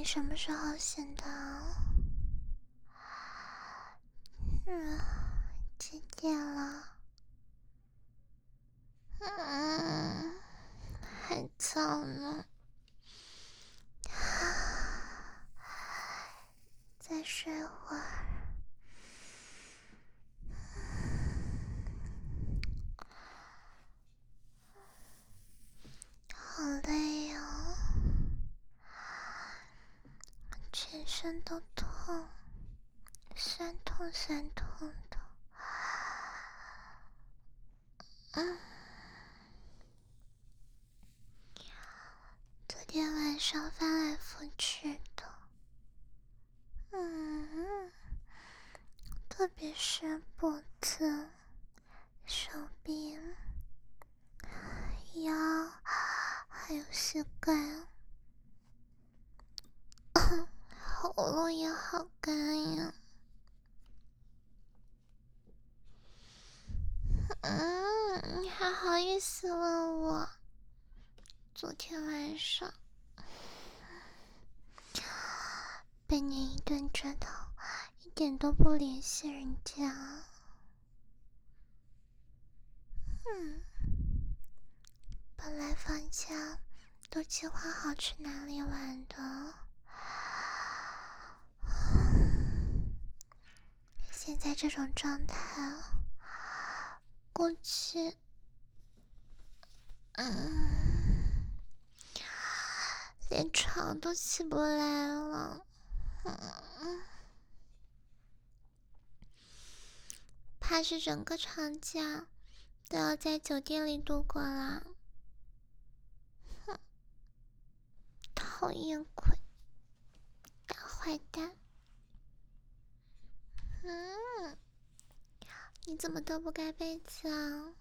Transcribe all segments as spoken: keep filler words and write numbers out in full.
什么时候醒的？嗯，几点了？嗯，还早呢。再睡会儿。好累哦，全身都痛，酸痛酸痛的。嗯，昨天晚上翻来覆去的，嗯，特别是脖子、手臂、腰，还有膝盖，喉咙也好干呀。嗯，你还好意思问我？昨天晚上被你一顿折腾，一点都不联系人家。嗯，本来放假都计划好去哪里玩的，现在这种状态，估计，嗯，连床都起不来了。嗯，怕是整个长假都要在酒店里度过了。哼，讨厌鬼，大坏蛋。嗯，你怎么都不盖被子啊？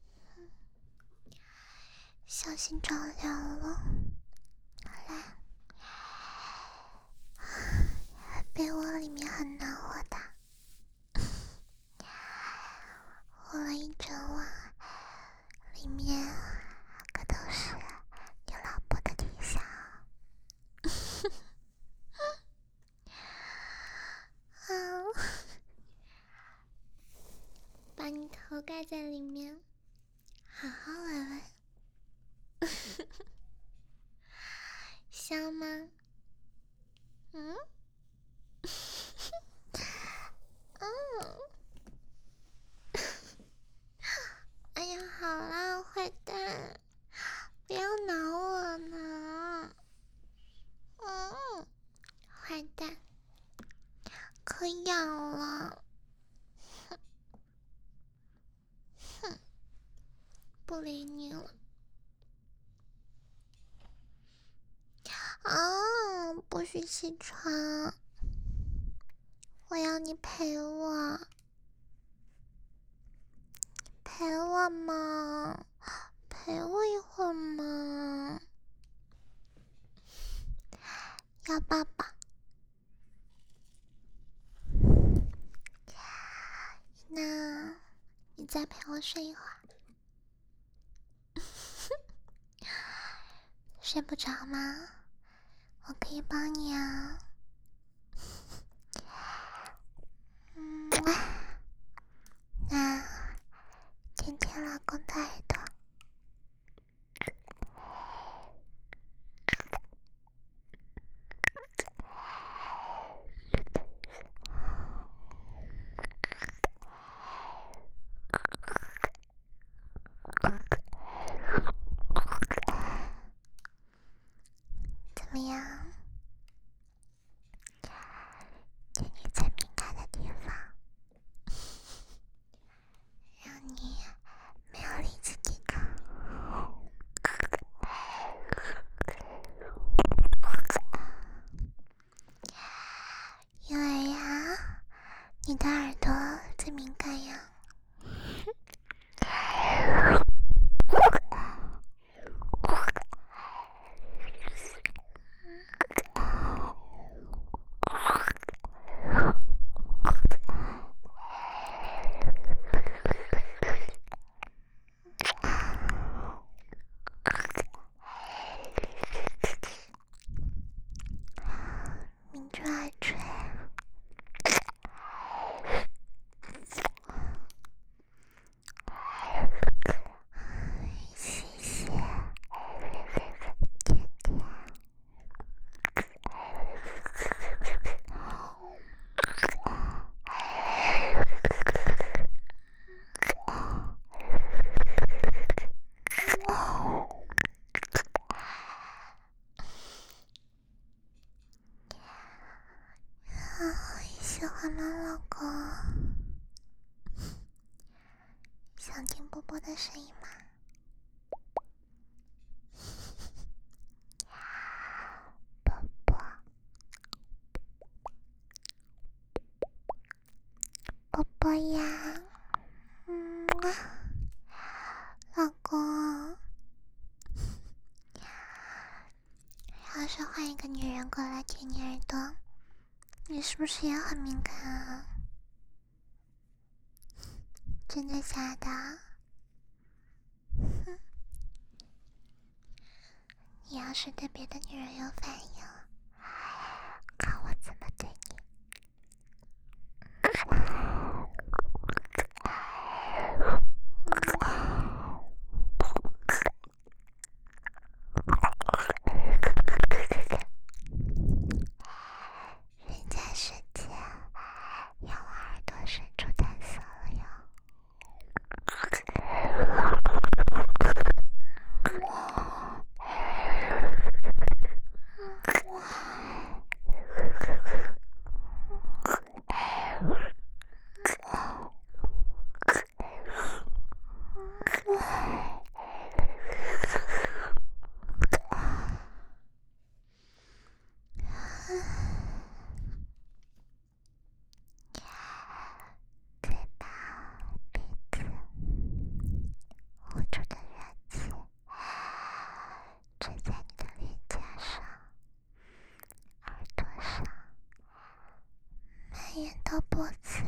小心着凉了。来，被窝里面很暖和的，窝了一整晚，里面可都是你老婆的体香。啊，把你头盖在里面，好好玩玩。香吗？嗯？嗯。哎呀，好啦，坏蛋，不要挠我呢。嗯，坏蛋，可痒了。哼，哼，不理你了。啊，不许起床，我要你陪我，陪我嘛，陪我一会儿嘛，要抱抱。那你再陪我睡一会儿。睡不着吗？我可以帮你啊。嗯，那今天老公的耳朵，怎么样？这里最敏感的地方，让你没有力气抵抗。因为呀，你的耳朵最敏感呀。 欢吗，老公？想听波波的声音吗？波波，波波呀，嗯，老公。要是换一个女人过来舔你耳朵，你是不是也很敏感啊？真的假的？哼！你要是对别的女人有反应，看我怎么对你！人家世界要往耳朵深处探索了哟。嘴巴、鼻子呼出的热气吹在你的脸颊上、耳朵上，蔓延到脖子，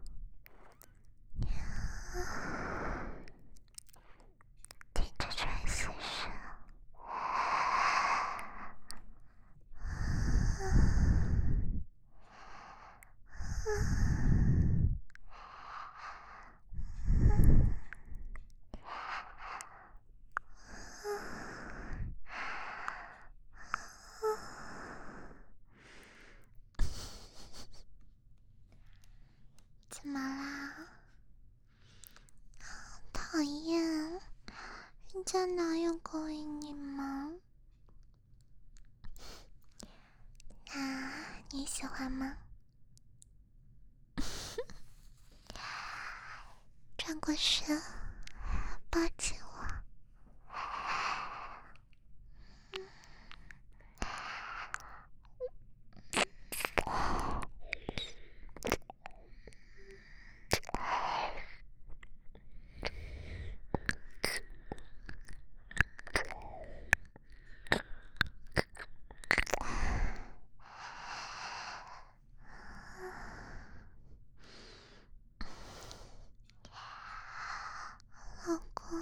听着喘息声，怎么啦？讨厌，人家哪有勾引你吗？那你喜欢吗？转过身，抱紧我。老公，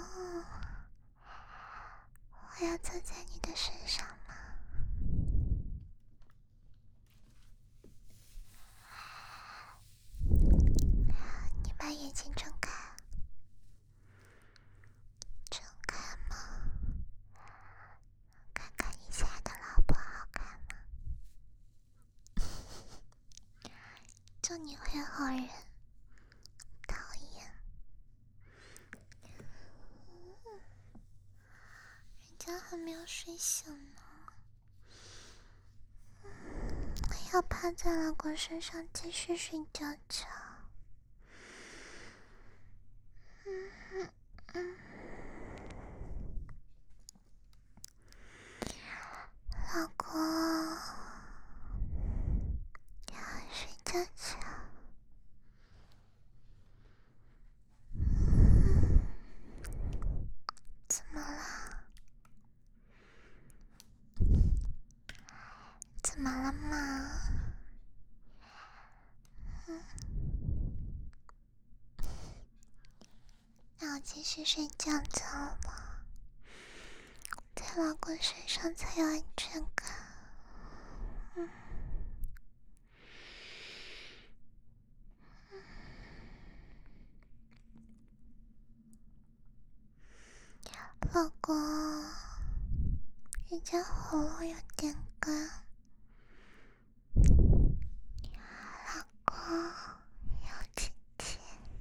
我要坐在你的身上吗？你把眼睛睁开，睁开吗？看看你现在的老婆好看吗？就你会好人，讨厌。人家还没有睡醒呢，我要趴在老公身上继续睡觉觉。嗯嗯，老公，要睡觉觉。嗯，怎么了？怎么了嘛？嗯，那我继续睡觉觉吧，在老公身上才有安全感。嗯，老公，人家喉咙有点干。老公，要亲亲，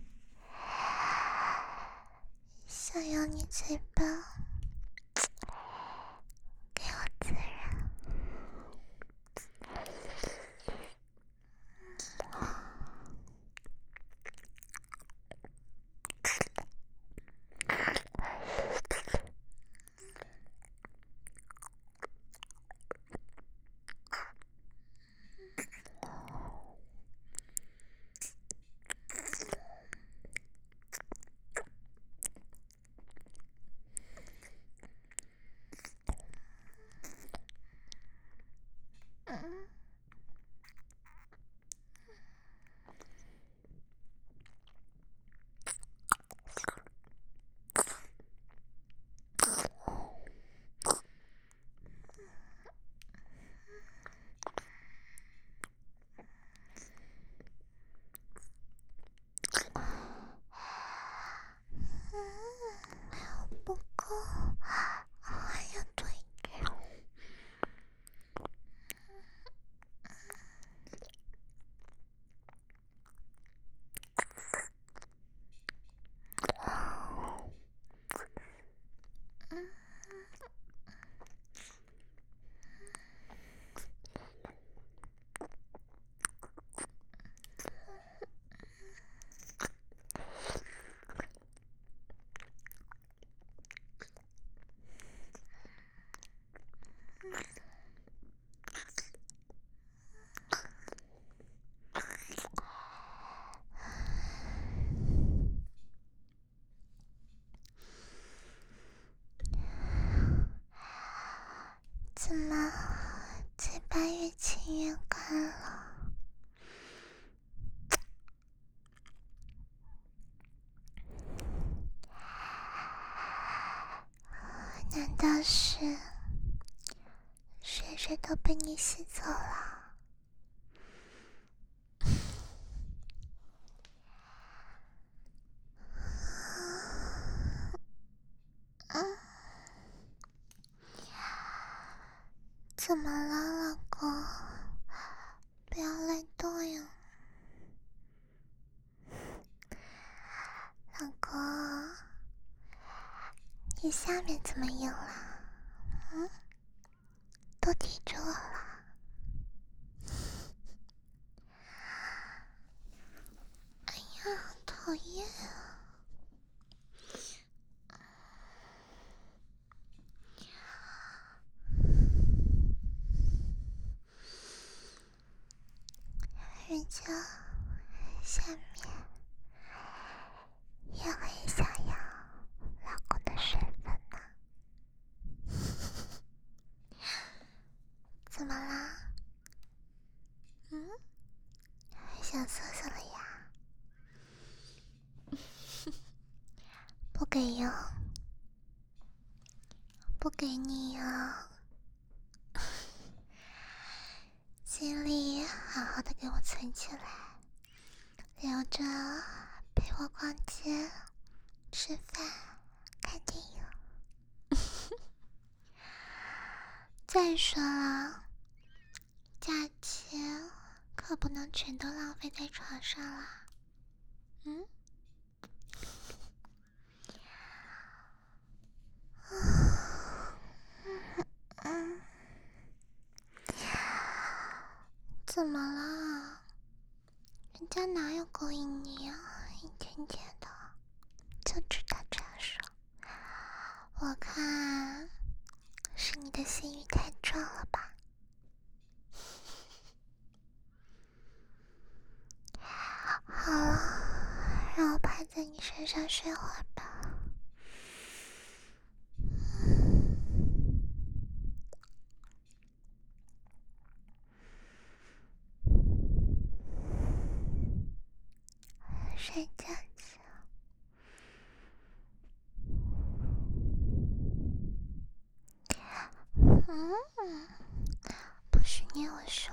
想要你嘴巴给我自然。 巴越亲越干了。难道是水水都被你吸走了？嗯，怎么了，老公？不要累动呀。老公，你下面怎么硬了？嗯，都抵着我了。哎呀，好讨厌啊！人家下面也很想要老公的水分呢。怎么啦？嗯，还想瑟瑟了呀？不给用，不给你用。精力好好的给我存起来，留着陪我逛街、吃饭、看电影。再说了，假期可不能全都浪费在床上啦。嗯？嗯，怎么了？人家哪有勾引你啊？一天天的就知道这样说，我看是你的性欲太重了吧？好了，让我趴在你身上睡会儿吧。睡觉去。嗯，不许捏我手。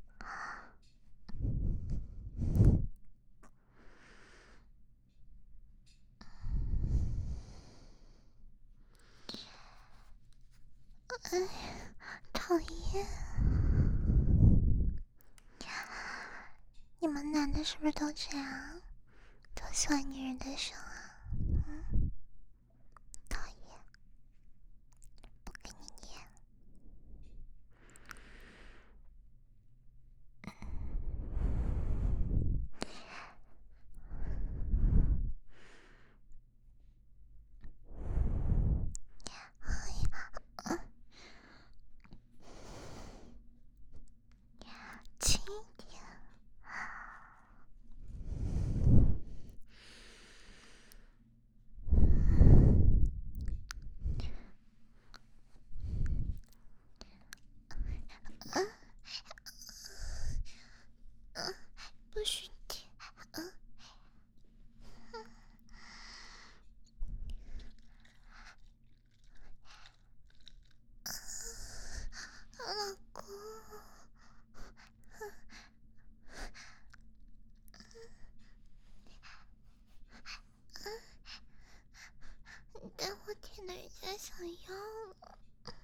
哎，讨厌！你们男的是不是都这样？都喜欢女人的手啊？嗯，讨厌，不给你捏。轻一点。嗯嗯，不许舔。嗯嗯，老公。但我舔的人家想要了。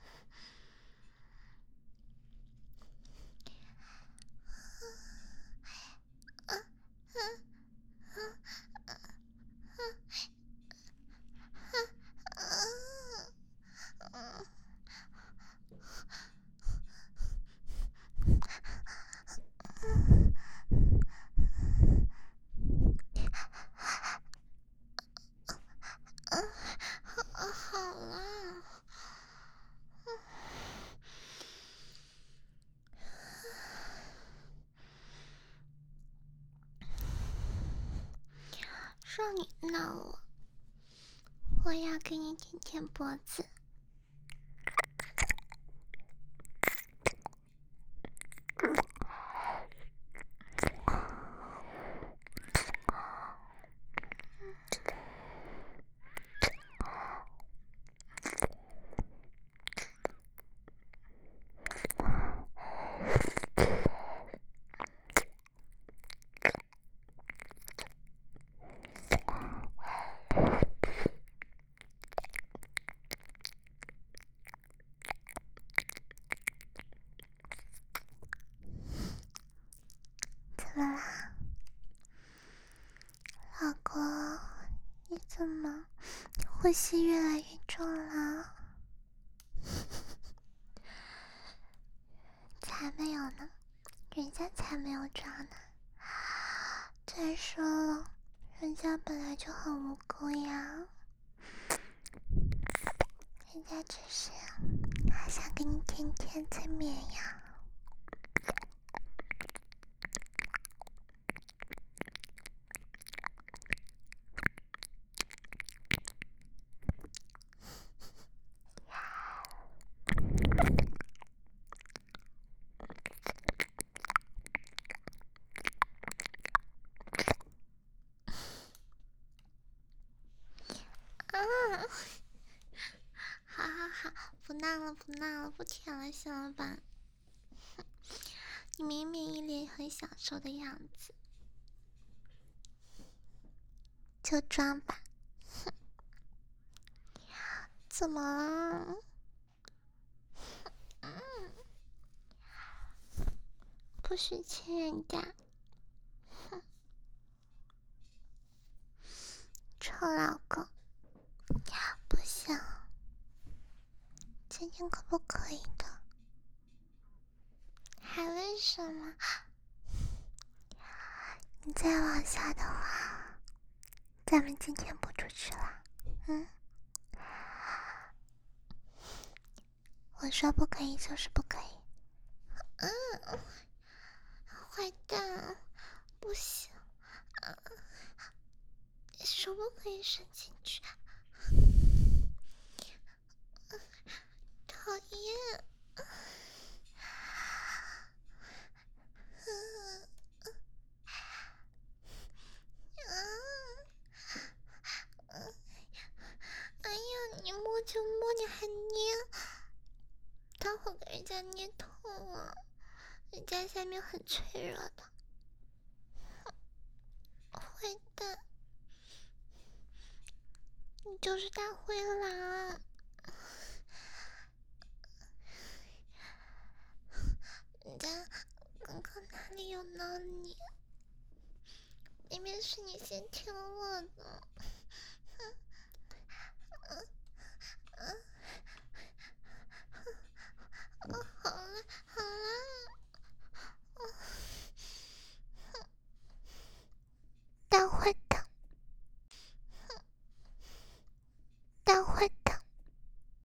好了。让你闹了，我要给你舔舔脖子。 呼吸越来越重了。才没有呢，人家才没有抓呢。再说了，人家本来就很无辜呀，人家只是还想跟你天天催眠呀。啊，好好好，不闹了不闹了，不舔了行了吧？你明明一脸很享受的样子，就装吧。怎么了？嗯，不许亲人家。臭老公，不行，今天可不可以的？还为什么？你再往下的话，咱们今天不出去了。嗯，我说不可以就是不可以。嗯，坏蛋，不行，啊，说不可以伸进去。讨厌。哎呀，你摸就摸，你还捏，待会给人家捏痛了，人家下面很脆弱的。坏蛋，你就是大灰狼。人家刚刚哪里有挠你？明明是你先舔我的。